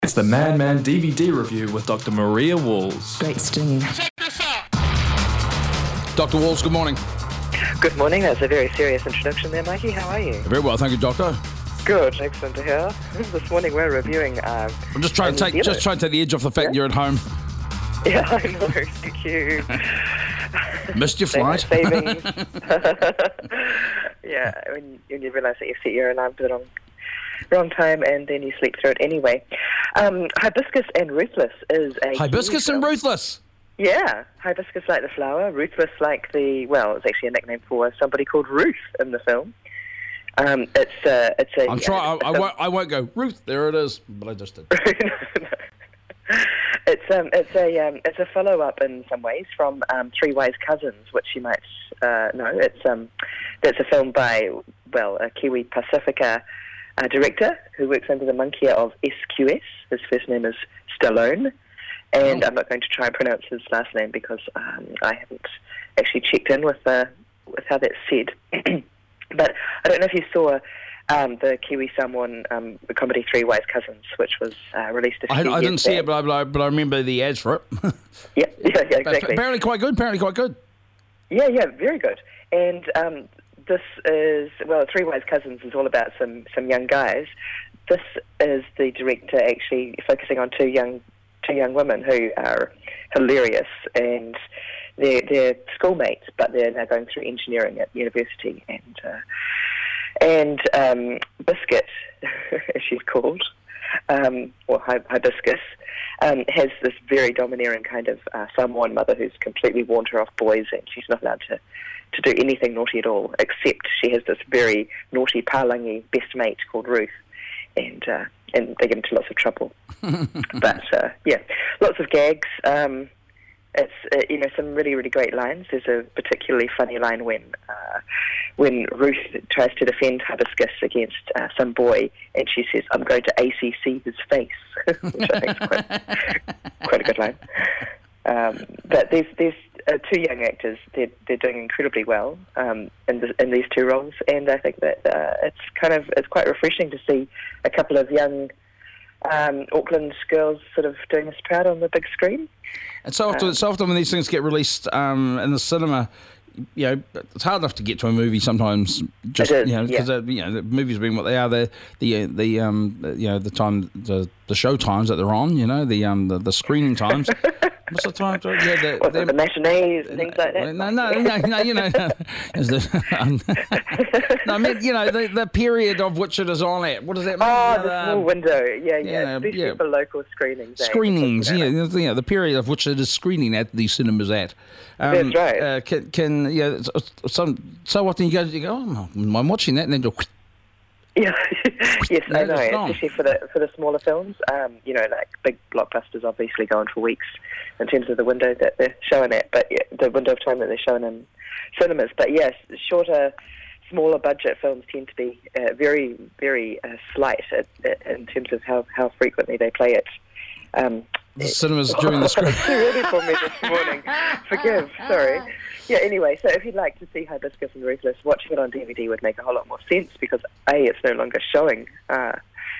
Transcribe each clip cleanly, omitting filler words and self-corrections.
It's the Madman DVD review with Dr. Maria Walls. Great steam. Dr. Walls, good morning. Good morning. That's a very serious introduction there, Mikey. How are you? Very well, thank you, Doctor. Good. Excellent to hear. This morning we're reviewing... I'm just trying to take the edge off the fact you're at home. Yeah, I know. Thank you. Missed your flight. Savings. Yeah, when you realise that you've set your alarm to the wrong time and then you sleep through it anyway. Hibiscus and Ruthless is a... Hibiscus and Ruthless? Yeah. Hibiscus like the flower, Ruthless like the... Well, it's actually a nickname for somebody called Ruth in the film. It's a... I'm trying. I won't go, Ruth, there it is. But I just did. No. It's a follow-up in some ways from Three Wise Cousins, which you might know. That's a film by, a Kiwi Pacifica director who works under the monkey of SQS. His first name is Stallone, and I'm not going to try and pronounce his last name because I haven't actually checked in with how that's said. But I don't know if you saw the Kiwi Samoan the comedy Three Wise Cousins, which was released a few years back. I didn't see it, but I remember the ads for it. Yeah, exactly. Apparently quite good. Yeah, very good. And this is, Three Wise Cousins is all about some young guys. This is the director actually focusing on two young women who are hilarious, and they're schoolmates, but they're now going through engineering at university. And Biscuit, as she's called, or Hibiscus, has this very domineering kind of Samoan mother who's completely warned her off boys, and she's not allowed to do anything naughty at all, except she has this very naughty Palangi best mate called Ruth, and they get into lots of trouble. But, lots of gags. It's some really, really great lines. There's a particularly funny line when Ruth tries to defend Hibiscus against some boy, and she says, "I'm going to ACC his face," which I think is quite a good line. But there's two young actors. They're doing incredibly well in these two roles, and I think that it's quite refreshing to see a couple of young Auckland girls sort of doing us proud on the big screen. And so often when these things get released in the cinema, it's hard enough to get to a movie sometimes. Just because the movies being what they are, the show times that they're on, the screening times. What's the time? The matinees and things like that. No, I mean, the period of which it is on at. What does that mean? Oh, the small window. Especially for local screenings. Screenings, the period of which it is screening at the cinemas at. That's right. So often you go, oh, I'm watching that, and then you'll... Yeah, yes, I know. Especially for the smaller films, like big blockbusters obviously go on for weeks in terms of the window that they're showing at, but the window of time that they're showing in cinemas. But yes, shorter, smaller budget films tend to be very, very slight in terms of how frequently they play it. The cinemas during the screen. Too early for me this morning. Forgive, sorry. Yeah, anyway, so if you'd like to see Hibiscus and Ruthless, watching it on DVD would make a whole lot more sense because, A, it's no longer showing at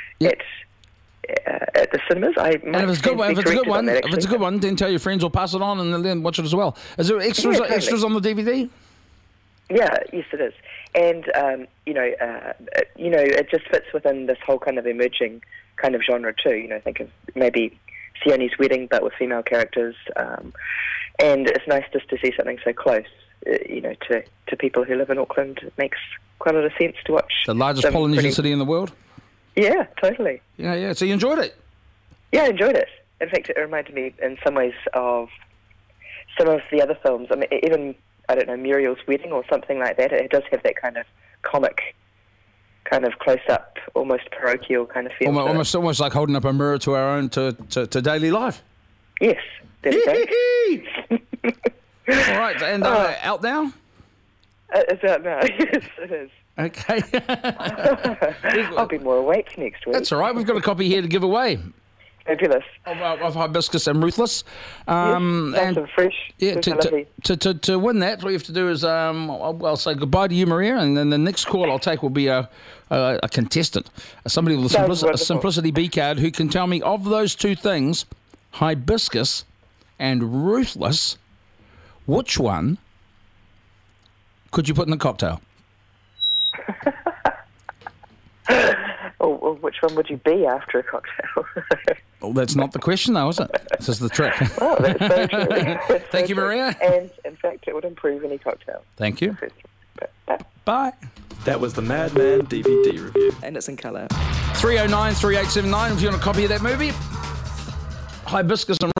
the cinemas. If it's a good one, then tell your friends or pass it on and then watch it as well. Is there extras on the DVD? Yeah, yes, it is. And, it just fits within this whole kind of emerging kind of genre too. Think of maybe Sione's Wedding, but with female characters. And it's nice just to see something so close, to people who live in Auckland. It makes quite a lot of sense to watch. The largest Polynesian city in the world? Yeah, totally. Yeah. So you enjoyed it? Yeah, I enjoyed it. In fact, it reminded me in some ways of some of the other films. I mean, even, I don't know, Muriel's Wedding or something like that. It does have that kind of comic, kind of close-up, almost parochial kind of feel. Almost like holding up a mirror to our own, to daily life. Yes, there we go. All right, and out now? It's out now, yes, it is. Okay. I'll be more awake next week. That's all right, we've got a copy here to give away. Fabulous. Of Hibiscus and Ruthless. Nice and fresh. Yeah, to win that, all you have to do is, I'll say goodbye to you, Maria, and then the next call I'll take will be a contestant, somebody with a Simplicity B card who can tell me of those two things, Hibiscus and Ruthless, which one could you put in a cocktail? Well, which one would you be after a cocktail? Well, that's not the question, though, is it? This is the trick. Oh, that's so true. Thank you, Maria. And, in fact, it would improve any cocktail. Thank you. Bye. That was the Madman DVD review. And it's in colour. 309 3879 if you want a copy of that movie. Hibiscus and